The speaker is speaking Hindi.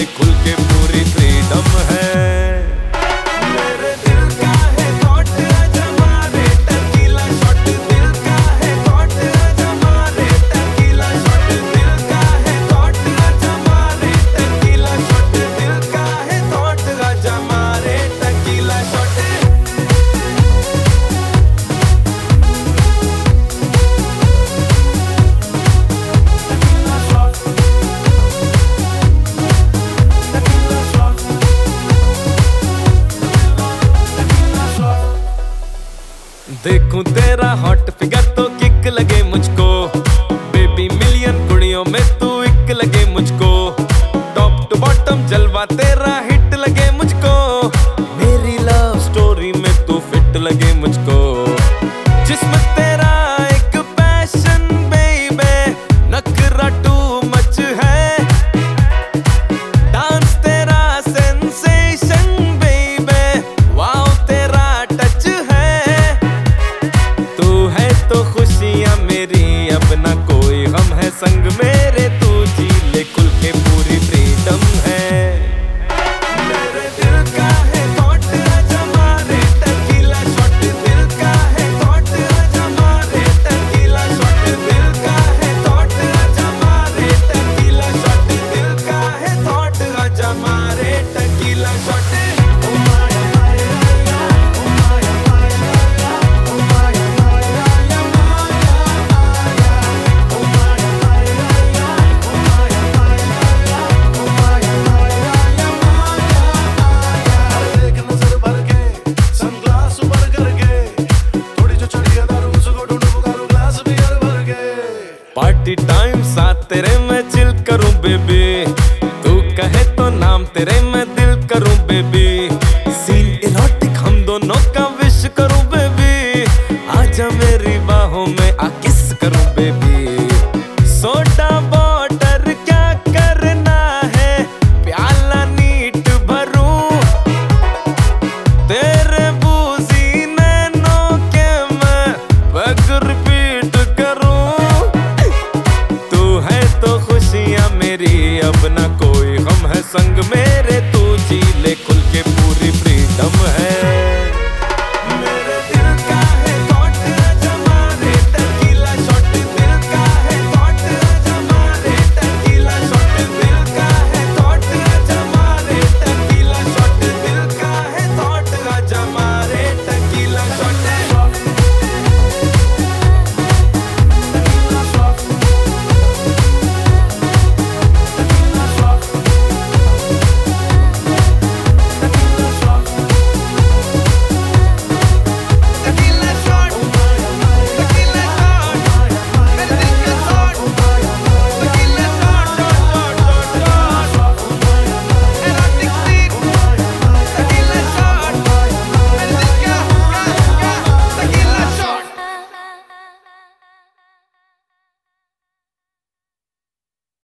खुल के पूरी फ्रीडम है। देखूं तेरा हॉट फिगर तो किक लगे मुझको, बेबी मिलियन कुड़ियों में तू एक लगे मुझको, टॉप टू बॉटम जलवा तेरा हिट लगे मुझको, मेरी लव स्टोरी में तू फिट लगे मुझको, जिस्म तेरा एक पैशन बेबी, नखरा टू मच है, डांस तेरा सेंसेशन बेबी, वाओ तेरा टच है, तू है तो खुशियां मेरी अब ना कोई हम है संग मेरे, तू जी ले खुल के पूरी फ्रीडम है। मेरे दिल का है थॉट आजा मारे टकीला शॉट, दिल का है थॉट आजा मारे टकीला शॉट, दिल का है थॉट आजा मारे टकीला शॉट, दिल का है थॉट आजा मारे टकीला शॉट। पार्टी टाइम साथ तेरे मैं चिल करूं बेबी, तू कहे तो नाम तेरे मैं